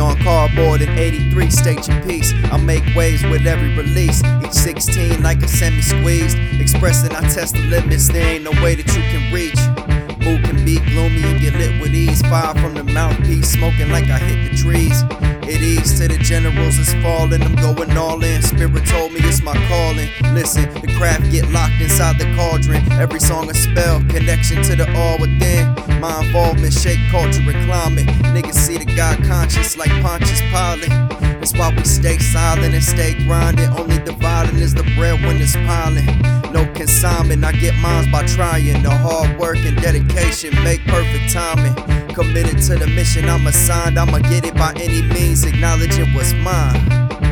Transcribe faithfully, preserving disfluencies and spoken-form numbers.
on cardboard in eighty-three, state your piece. I make waves with every release, each sixteen like a semi-squeezed. Expressing I test the limits, there ain't no way that you can reach. Mood can be gloomy and get lit with ease. Fire from the mouthpiece, smoking like I hit the trees. It ease to the generals is falling, I'm going all in. Spirit told me it's my calling. Listen, the craft get locked inside the cauldron. Every song a spell, connection to the all within. My involvement shake culture and climate. Niggas see the God conscious like Pontius Pilate. That's why we stay silent and stay grinding. Only dividing is the bread when it's piling. No consignment, I get mines by trying. The hard work and dedication make perfect timing. Committed to the mission I'm assigned, I'ma get it by any means, acknowledging what's mine.